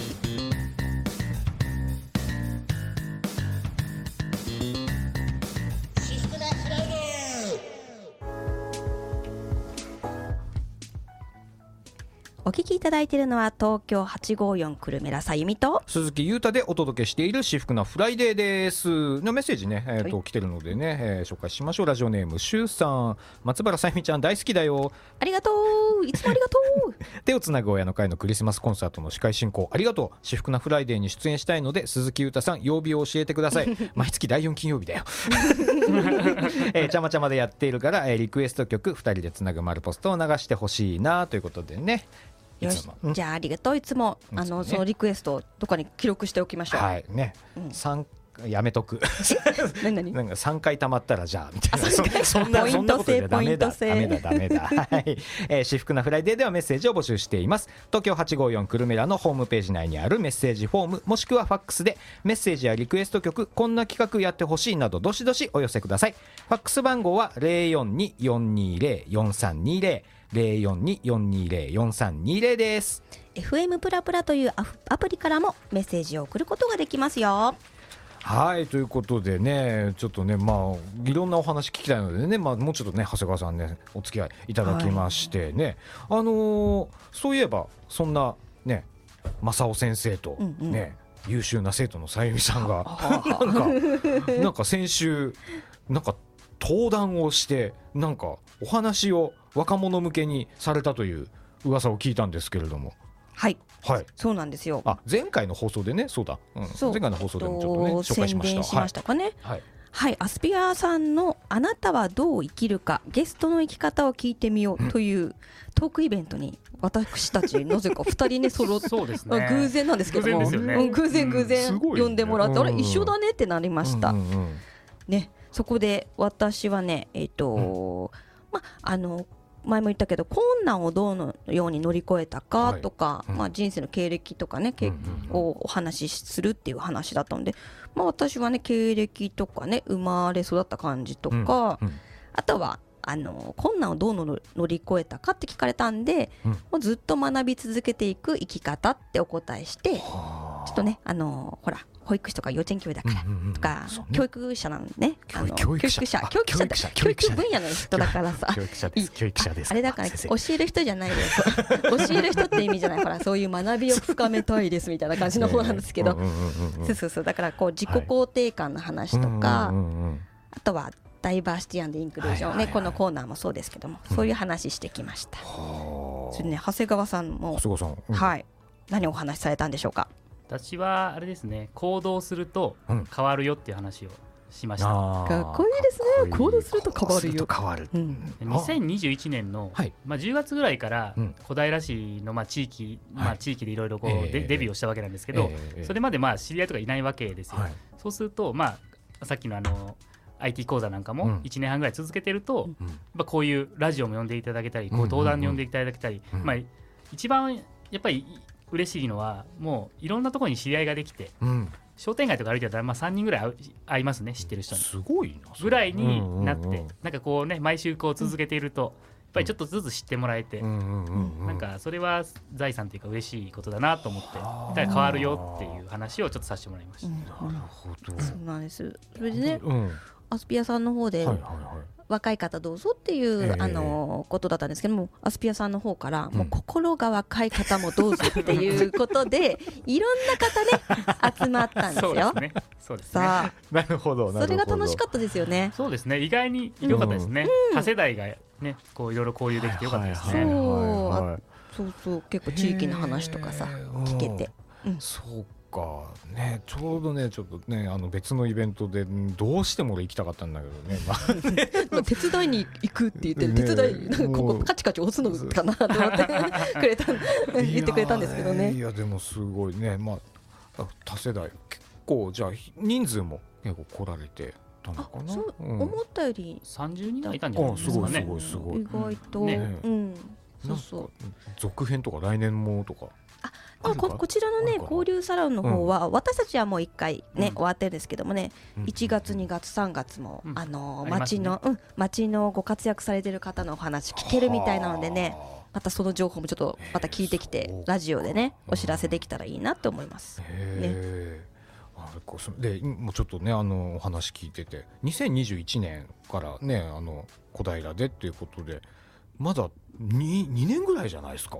お聞きいただいているのは東京はちごーよん久留米らさゆみと鈴木裕太でお届けしている至福なフライデーですのメッセージね、えーとはい、来てるのでね、えー、紹介しましょう。ラジオネームしゅうさん、松原さゆみちゃん大好きだよ。 ありがとう、いつもありがとう手をつなぐ親の会のクリスマスコンサートの司会進行ありがとう。至福なフライデーに出演したいので鈴木裕太さん曜日を教えてください毎月だいよん金曜日だよ、えー、ちゃまちゃまでやっているから、えー、リクエスト曲ふたりでつなぐ丸ポストを流してほしいなということでね。 よし、じゃあありがとう。いつもあの、ね、そのリクエストをどこかに記録しておきましょう。 はいね、うん、さんやめとく何何なんかさんかいたまったらじゃあみたいな、そ, そんなそんなことじゃダメだダメだダメだはい、えー、至福なフライデーではメッセージを募集しています。東京はちごーよん久留米らのホームページ内にあるメッセージフォームもしくはファックスでメッセージやリクエスト曲、こんな企画やってほしいなどどしどしお寄せください。ファックス番号は ゼロよんに よんにーゼロ よんさんにーゼロ ゼロよんに よんにーゼロ よんさんにーゼロ です。 エフエム プラプラというアプリからもメッセージを送ることができますよ。 はいということでね、ちょっとねまあいろんなお話聞きたいのでね、まあ、もうちょっとね長谷川さんねお付き合いいただきましてね、はい、あのー、そういえばそんなね正雄先生とね、うんうん、優秀な生徒のさゆみさんがなんかなんか先週なんか登壇をしてなんかお話を若者向けにされたという噂を聞いたんですけれども。 はい、 はい、 そうなんですよ。 あ前回の放送でね、そうだ、うん、そう前回の放送でもちょっとね紹介しました。 宣伝しましたかね。 はい、 はい、アスピアさんのあなたはどう生きるかゲストの生き方を聞いてみようというトークイベントに私たちなぜかふたりね揃ってそうですね、 偶然なんですけども、偶然、ね、偶然偶然呼んでもらって、うん、あれ一緒だねってなりました、うんうんうん、ね、そこで私はねえっ、ー、と、うん、まあの前も言ったけど困難をどのように乗り越えたかとか、はい、うん、まあ、人生の経歴とかね、うんうんうん、をお話しするっていう話だったので、まあ、私はね経歴とかね生まれ育った感じとか、うんうん、あとはあの困難をどうの乗り越えたかって聞かれたんで、うん、もうずっと学び続けていく生き方ってお答えして、ちょっとねあのほら保育士とか幼稚園教諭だからとか、うんうんうん、教育者なんね、あの教育者教育者教育分野の人だからさ、教育者です教育者です、あれだから教える人じゃないです教える人って意味じゃない、ほらそういう学びを深めたいですみたいな感じの方なんですけど、そうそうそう、だからこう自己肯定感の話とか、はい、あとはダイバーシティ&インクルージョン、はいはいはい、ね、このコーナーもそうですけども、うん、そういう話してきました。それね、長谷川さんも長谷川さん、うん、 はい、何をお話しされたんでしょうか。 私はあれですね、行動すると変わるよっていう話をしました、 うん、かっこいいですね。行動すると変わるよ。 変わる、うん、 にせんにじゅういちねんの、はい、まあ、じゅうがつぐらいから小平市のまあ地域、まあ、地域でいろいろこう、はい、デビューをしたわけなんですけど、えー、それまでまあ知り合いとかいないわけですよ、はい、そうすると、まあ、さっきのあのアイティー 講座なんかもいちねんはんぐらい続けてると、うん、まあ、こういうラジオも呼んでいただけたり、こう登壇に呼んでいただけたり、うんうんうん、まあ、一番やっぱり嬉しいのはもういろんなところに知り合いができて、うん、商店街とか歩いてたらまあさんにんぐらい会いますね、知ってる人に。 すごいなぐらいになって、うんうんうん、なんかこうね毎週こう続けていると、やっぱりちょっとずつ知ってもらえて、うんうんうんうん、なんかそれは財産というか嬉しいことだなと思って、だから変わるよっていう話をちょっとさせてもらいました。 うん、なるほど。そうなんです。それでね、うん、アスピアさんの方で、はいはいはい、若い方どうぞっていう、えー、あのことだったんですけども、アスピアさんの方から、うん、もう心が若い方もどうぞっていうことでいろんな方ね集まったんですよ。そうですね、 そうですね。 さあなるほど、 それが楽しかったですよね。 そうですね、意外に良かったですね、うん、多世代がねこういろいろ交流できて良かったですね。 そうそう、結構地域の話とかさ聞けて、 うん、そうかね、ちょうどねちょっとねあの別のイベントでどうしても俺行きたかったんだけどね、 まあ、手伝いに行くって言って、ね、手伝いなんかここカチカチ押すのかなと思ってくれた言ってくれたんですけどね。 いやでもすごいね、まあ多世代結構じゃあ人数も結構来られてたのかな。そう、うん、思ったよりさんじゅうにんはいたんじゃないですかね。 すごいすごいすごい。 意外と、ね、うん、 そうそう。続編とか来年もとか。 あ こ, こちらのね交流サロンの方は、うん、私たちはもういっかいね、うん、終わってるんですけどもね、うん、いちがつにがつさんがつも、うん、あの町の、ね、うん、町のご活躍されてる方のお話聞けるみたいなのでね、またその情報もちょっとまた聞いてきてラジオでねお知らせできたらいいなと思います、 ね、あでもうちょっとねあのお話聞いててにせんにじゅういちねんからねあの小平でっていうことでまだ 2, にねんぐらいじゃないですか。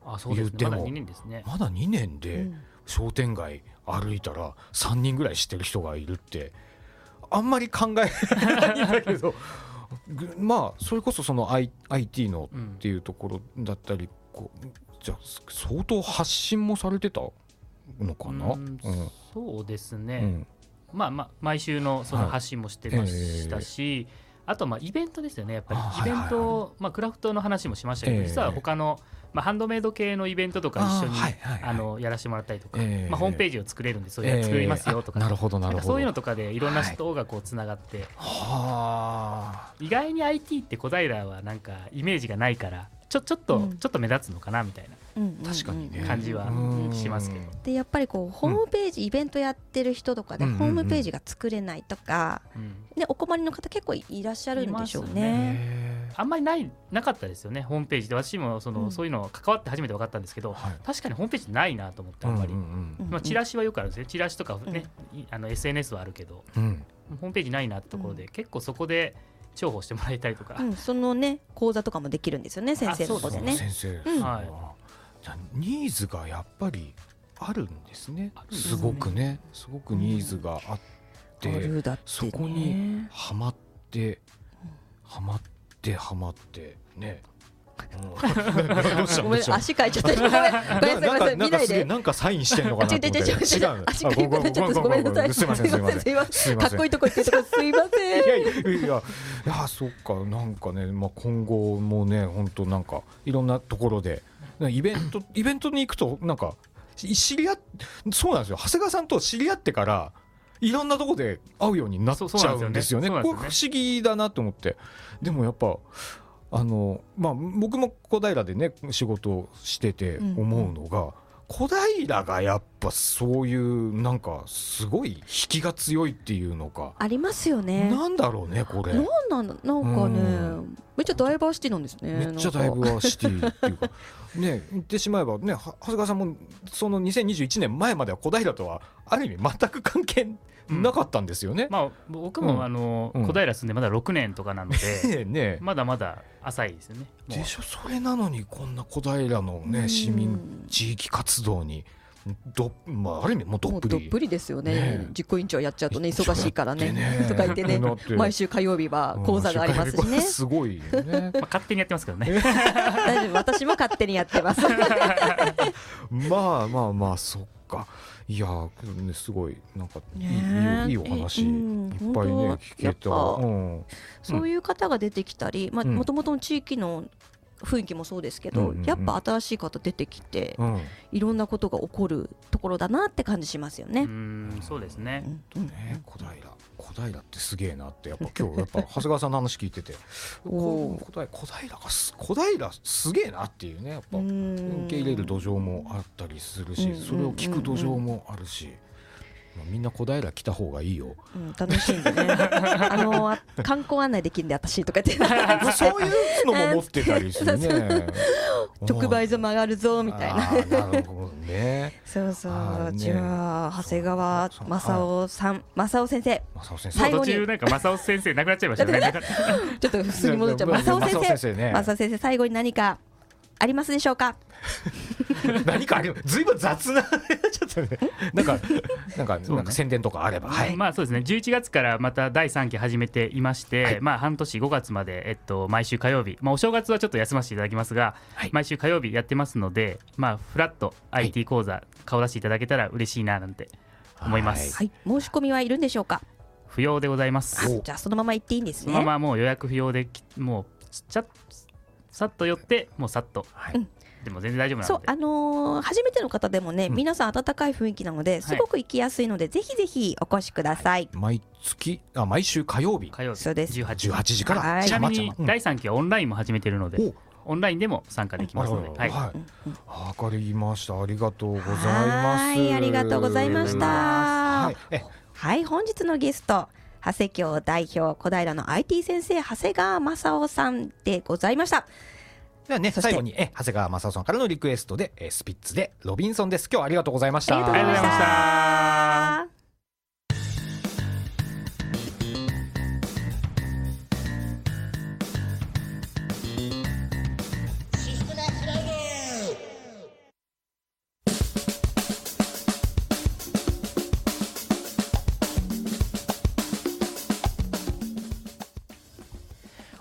言っても、 まだにねんですね。 まだにねんで商店街歩いたらさんにんぐらい知ってる人がいるってあんまり考えられないんだけどまあそれこそその アイティー のっていうところだったり、こうじゃあ相当発信もされてたのかな。うん、 そうですね、うん、まあまあ毎週のその発信もしてましたし、はいえー、あとまあイベントですよね。やっぱりイベント、はいはい、まあ、クラフトの話もしましたけど、えー、実は他のまあ、ハンドメイド系のイベントとか一緒に あ、はいはいはい、あのやらせてもらったりとか、えーまあ、ホームページを作れるんでそういうの作りますよとか、 えー、なるほどなるほど、 そういうのとかでいろんな人がこうつながって、はい、意外に アイティー って小平はなんかイメージがないからちょ、ちょっと、うん、ちょっと目立つのかなみたいな、確かにね感じはしますけど、 でやっぱりこうホームページ、うん、イベントやってる人とかでホームページが作れないとか、うんうんうん、でお困りの方結構いらっしゃるんでしょう ね, ねあんまりないなかったですよねホームページで。私もその、うん、そういうの関わって初めて分かったんですけど、はい、確かにホームページないなと思ってあんまり、うんうんうん、まあ、チラシはよくあるんですよ。チラシとか、ね、うん、あの エスエヌエス はあるけど、うん、ホームページないなってところで、うん、結構そこで重宝してもらいたりとか、 うん、そのね講座とかもできるんですよね先生の方でね。 先生、うん、はい、じゃあニーズがやっぱりあるんですね。すごくね、すごくニーズがあって、うん、ってね、そこにはまってはまってはまってね。 ごめん足かいちゃった。ごめんごめんなさい見ないで。 なんかサインしてんのかなと思って。違う違う違う。 足かいちゃった。ごめんなさい。 すいませんすいません。 かっこいいとこ言ってるとこすいません。いやいやいやいやそっか、なんかね、まあ今後もね本当なんかいろんなところでイベントイベントに行くとなんか知り合っそうなんですよ。長谷川さんと知り合ってからいろんなとこで会うようになっちゃうんですよね。これ不思議だなと思って。でもやっぱあのまあ、僕も小平でね仕事をしてて思うのが、うんうん、小平がやっぱそういうなんかすごい引きが強いっていうのかありますよね。 なんだろうねこれ。 なんなんなんかね、うん、めっちゃダイバーシティなんですね。 めっちゃダイバーシティっていうかね、言ってしまえばね、長谷川さんもそのにせんにじゅういちねんまえまでは小平とはある意味全く関係なかったんですよね。 うん、まあ、僕もあの、うん、小平住んでまだろくねんとかなので、ね、まだまだ浅いですよね。 でしょ。それなのにこんな小平の、ね、市民地域活動にど、まあ、ある意味もうどっぷりもうどっぷりですよ ね, ね実行委員長やっちゃうとね忙しいから ね, ねとか言ってね毎週火曜日は講座がありますしね。 すごいよね。 まあ、勝手にやってますけどね。 大丈夫、私も勝手にやってます。 まあまあまあそっか。いやー、ね、すごいなんかいい、ね、いいお話、うん、いっぱいね聞けた、うん、 そういう方が出てきたり、まあ、もともとの地域の雰囲気もそうですけど、うんうんうん、やっぱ新しい方出てきて、うん、いろんなことが起こるところだなって感じしますよね。 うん、そうですね、 うんうん、ね、小平小平ってすげえなってやっぱ今日やっぱ長谷川さんの話聞いてて小平小平が小平すげえなっていうね、やっぱ受け入れる土壌もあったりするし、それを聞く土壌もあるし、まあ、みんな小平来た方がいいよ、 うん、楽しんでね。あの観光案内できるんで私とかってそういうのも持ってたりするね。 直売所曲がるぞみたいな。 なるほどね。 そうそう、ね、じゃあ長谷川正夫さん、正夫先生、 正夫先生最後に途中なんか正夫先生なくなっちゃいましたね。 ちょっと普通に戻っちゃう。正夫先生、正夫、ね、先生最後に何かありますでしょうか。 何かあります。ずいぶん雑なちょっとね、なんかなんか、ね、なんか宣伝とかあれば、 はい、まあそうですね。じゅういちがつからまただいさんき始めていまして、はい、まあ半年ごがつまでえっと毎週火曜日、まあお正月はちょっと休ませていただきますが、はい、毎週火曜日やってますので、まあフラット アイティー 講座、はい、顔出していただけたら嬉しいななんて思います。 はい、申し込みはいるんでしょうか。 不要でございます。 じゃあそのまま行っていいんですね。 そのままもう予約不要でもうちゃさっと寄ってもうさっと、はい、うん、でも全然大丈夫なので。そう、 あのー、初めての方でもね、うん、皆さん温かい雰囲気なのですごく行きやすいので、はい、ぜひぜひお越しください。 毎月あ毎週火曜日火曜日そうですじゅうはちじから、はい、 ちなみにだいさんきはオンラインも始めているので、うん、オンラインでも参加できますので、はい、 はい、分かりました。ありがとうございます。 はい、ありがとうございました。はい、はい、本日のゲスト長谷京代表小平の アイティー 先生長谷川正夫さんでございました。 ではね、最後にえ長谷川正夫さんからのリクエストでえスピッツでロビンソンです。今日はありがとうございました。 ありがとうございました。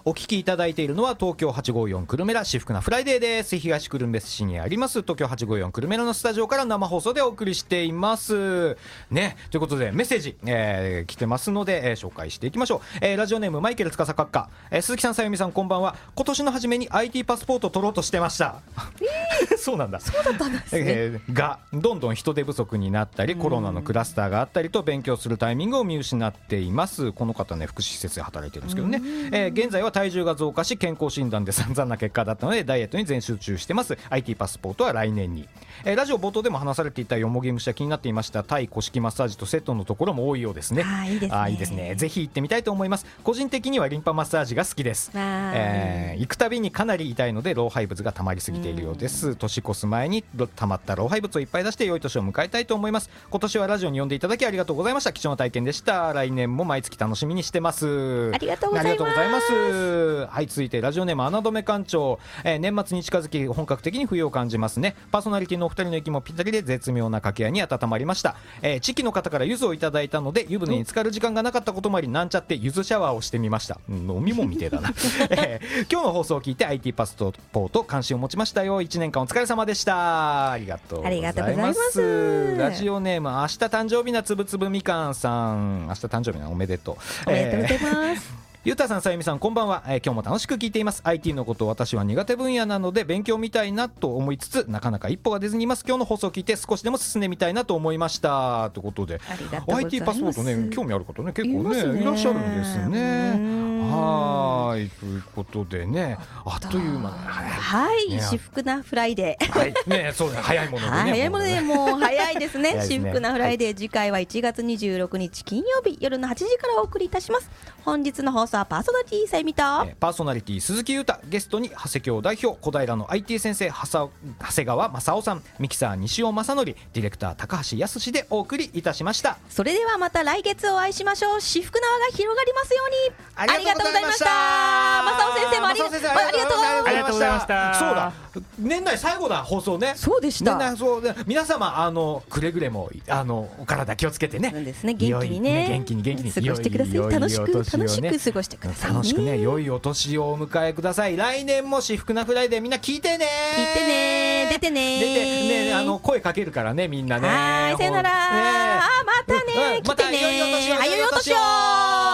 お聞きいただいているのは東京はちごーよん久留米ら至福なフライデーです。東久留米市にあります東京はちごーよん久留米らのスタジオから生放送でお送りしていますね。ということでメッセージ、えー、来てますので、えー、紹介していきましょう。えー、ラジオネームマイケル司閣下、えー、鈴木さん、さゆみさん、こんばんは。今年の初めに アイティー パスポート取ろうとしてました、えー、そうなんだそうだったんですね、 えー、がどんどん人手不足になったりコロナのクラスターがあったりと勉強するタイミングを見失っています。この方ね福祉施設で働いてるんですけどね、えー、現在は体重が増加し健康診断で散々な結果だったのでダイエットに全集中してます。 アイティー パスポートは来年に、えー、ラジオ冒頭でも話されていたよもぎ虫は気になっていました。タイ古式マッサージとセットのところも多いようですね。 あーいいですね。 あーいいですね。ぜひ行ってみたいと思います。個人的にはリンパマッサージが好きです。えー、行くたびにかなり痛いので老廃物が溜まりすぎているようです。年越す前に溜まった老廃物をいっぱい出して良い年を迎えたいと思います。今年はラジオに呼んでいただきありがとうございました。貴重な体験でした。来年も毎月楽しみにしてます。 ありがとうございます。ありがとうございます。 はい、続いてラジオネーム穴止め館長、えー、年末に近づき本格的に冬を感じますね。パーソナリティのお二人の息もぴったりで絶妙な掛け合いに温まりました。えー、地域の方から柚子をいただいたので湯船に浸かる時間がなかったこともありなんちゃって柚子シャワーをしてみました。飲み物みてえだな、えー、今日の放送を聞いて アイティー パスポート関心を持ちましたよ。いちねんかんお疲れ様でした。ありがとうございます。 ありがとうございます。 ラジオネーム明日誕生日なつぶつぶみかんさん、明日誕生日なおめでとう。 おめでとうございます、えーゆうたさん、さゆみさん、こんばんは、えー、今日も楽しく聞いています。 アイティー のこと私は苦手分野なので勉強みたいなと思いつつなかなか一歩が出ずにいます。今日の放送を聞いて少しでも進んでみたいなと思いましたということで、 アイティー パスポートね興味ある方ね結構 ね, ねいらっしゃるんですね。はいということでねあっという間はい、ね、至福なフライデー、 はいね、そうね早いものでね早いものでもう早いですね至福なフライデー、はい、次回はいちがつにじゅうろくにち金曜日夜のはちじからお送りいたします。本日の放送はパーソナリティさゆみと、えー、パーソナリティ鈴木裕太、ゲストに長谷京代表小平の アイティー 先生長谷川正夫さん、ミキサー西尾正則、ディレクター高橋康でお送りいたしました。 それではまた来月お会いしましょう。至福な輪が広がりますように。ありがとうございました。正夫先生もありがとうございました。 そうだ年内最後だ放送ね。 そうでした。 年内そうで皆様あのくれぐれもあのお体気をつけてね。 そうですね、元気にね元気に元気に過ごしてください。楽しく楽しく過ごしてくださいね。 楽しくね良いお年をお迎えください。来年も至福なフライデーみんな聞いてね。 聞いてね出てね出てねあの声かけるからねみんなね。 はいさよなら、ね、あまたね、 うん、また良いお年を。 良いお年を。